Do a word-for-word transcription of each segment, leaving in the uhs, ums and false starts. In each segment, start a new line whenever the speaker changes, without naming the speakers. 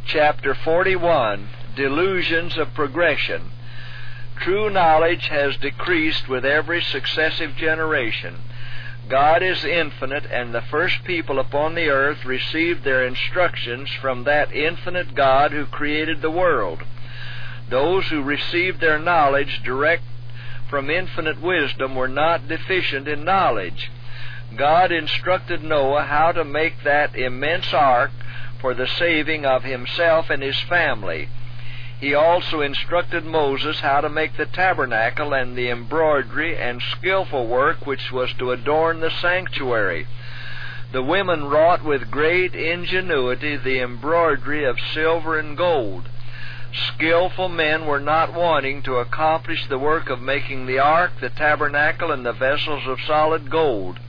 chapter forty-one, Delusions of Progression. True knowledge has decreased with every successive generation. God is infinite, and the first people upon the earth received their instructions from that infinite God who created the world. Those who received their knowledge direct from infinite wisdom were not deficient in knowledge. God instructed Noah how to make that immense ark for the saving of himself and his family. He also instructed Moses how to make the tabernacle and the embroidery and skillful work which was to adorn the sanctuary. The women wrought with great ingenuity the embroidery of silver and gold. Skillful men were not wanting to accomplish the work of making the ark, the tabernacle, and the vessels of solid gold.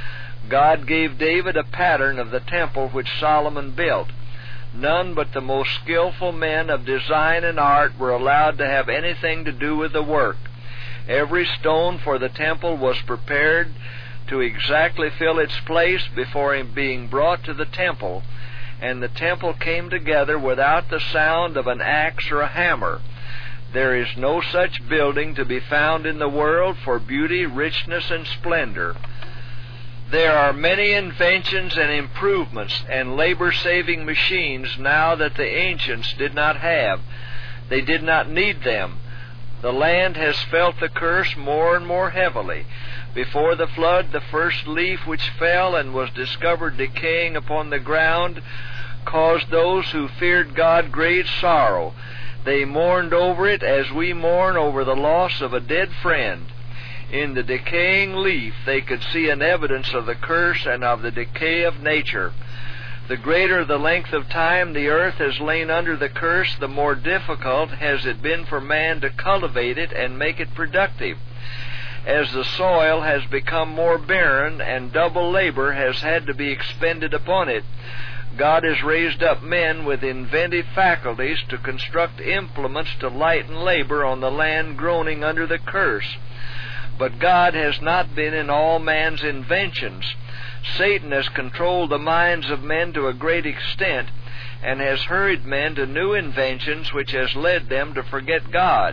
God gave David a pattern of the temple which Solomon built. None but the most skillful men of design and art were allowed to have anything to do with the work. Every stone for the temple was prepared to exactly fill its place before being brought to the temple, and the temple came together without the sound of an axe or a hammer. There is no such building to be found in the world for beauty, richness, and splendor. There are many inventions and improvements and labor-saving machines now that the ancients did not have. They did not need them. The land has felt the curse more and more heavily. Before the flood, the first leaf which fell and was discovered decaying upon the ground caused those who feared God great sorrow. They mourned over it as we mourn over the loss of a dead friend. In the decaying leaf they could see an evidence of the curse and of the decay of nature. The greater the length of time the earth has lain under the curse, the more difficult has it been for man to cultivate it and make it productive. As the soil has become more barren and double labor has had to be expended upon it, God has raised up men with inventive faculties to construct implements to lighten labor on the land groaning under the curse. But God has not been in all man's inventions. Satan has controlled the minds of men to a great extent and has hurried men to new inventions which has led them to forget God.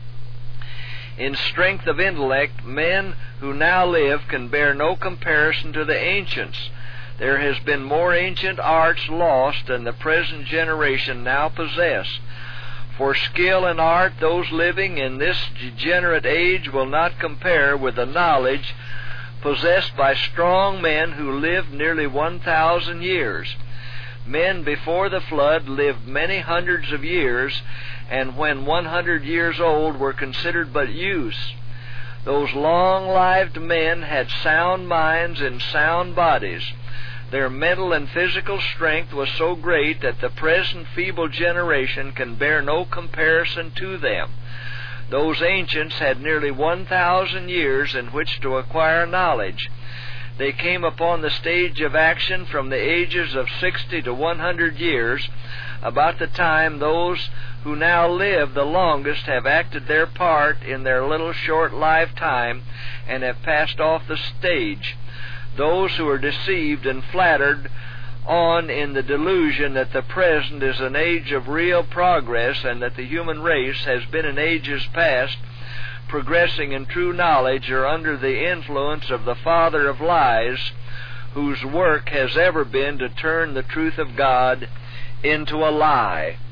In strength of intellect, men who now live can bear no comparison to the ancients. There has been more ancient arts lost than the present generation now possess. For skill and art, those living in this degenerate age will not compare with the knowledge possessed by strong men who lived nearly one thousand years. Men before the flood lived many hundreds of years, and when one hundred years old were considered but youths. Those long-lived men had sound minds and sound bodies. Their mental and physical strength was so great that the present feeble generation can bear no comparison to them. Those ancients had nearly one thousand years in which to acquire knowledge. They came upon the stage of action from the ages of sixty to one hundred years, about the time those who now live the longest have acted their part in their little short lifetime and have passed off the stage. Those who are deceived and flattered on in the delusion that the present is an age of real progress and that the human race has been in ages past progressing in true knowledge are under the influence of the father of lies, whose work has ever been to turn the truth of God into a lie.